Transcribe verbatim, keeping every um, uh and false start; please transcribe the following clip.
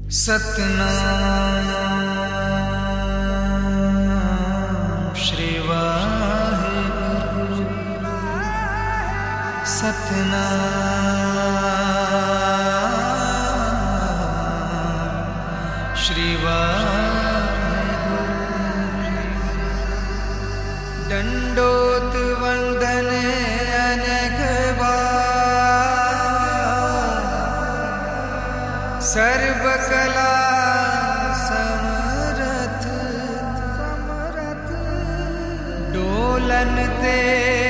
सतनाम श्री वाहिगुरु सतनाम श्री वाहिगुरु। दंडोत वंदन अनेक बार सर्व कला समरथ समरथ डोलन ते